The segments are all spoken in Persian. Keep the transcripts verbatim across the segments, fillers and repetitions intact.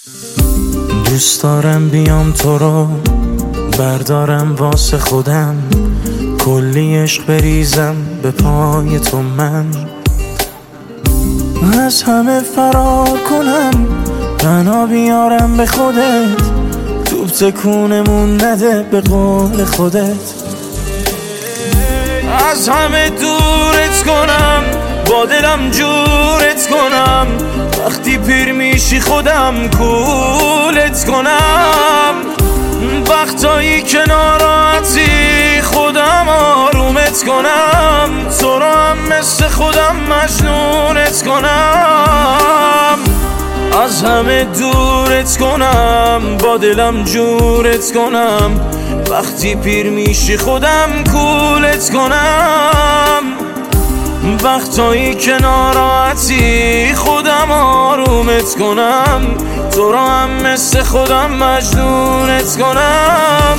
دوست دارم بیام تو رو بردارم واسه خودم، کلی عشق بریزم به پای تو، من از همه فرار کنم، تنها بیارم به خودت، توپ تکونمون نده به قول خودت. از همه دورت کنم، با دلم جورت کنم، وقتی پیر میشی خودم کولت کنم. وقتایی که ناراحتی خودم آرومت کنم، تو رو هم مثل خودم مجنونت کنم. از همه دورت کنم، با دلم جورت کنم، وقتی پیر میشی خودم کولت کنم. وقتایی که ناراحتی خودم آرومت کنم، تو رو هم مثل خودم مجنونت کنم.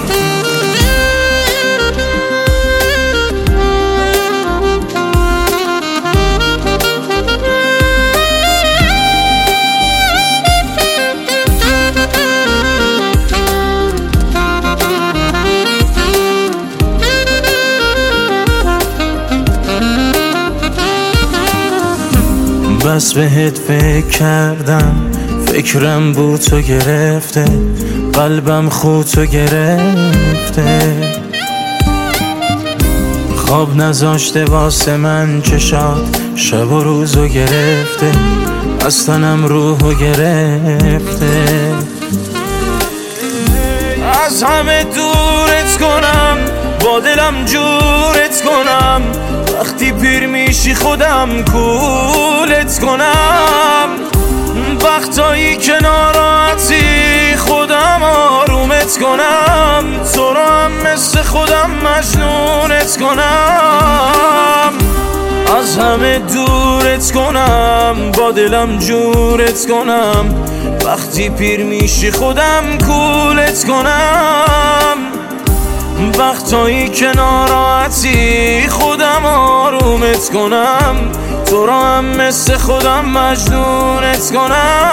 بس بهت فکر کردم، فکرم بود تو گرفته، قلبم خود تو گرفته، خواب نذاشته واسه من چشات، شب و روزو گرفته، از تنم روحو گرفته. از همه دورت کنم، با دلم جورت کنم، وقتی پیر میشی خودم کولت کنم. وقتایی که ناراحتی خودم آرومت کنم، تو رو هم مثل خودم مجنونت کنم. از همه دورت کنم، با دلم جورت کنم، وقتی پیر میشی خودم کولت کنم. وقتایی که ناراحتی خودم آرومت کنم، تو رو هم مثل خودم مجنونت کنم.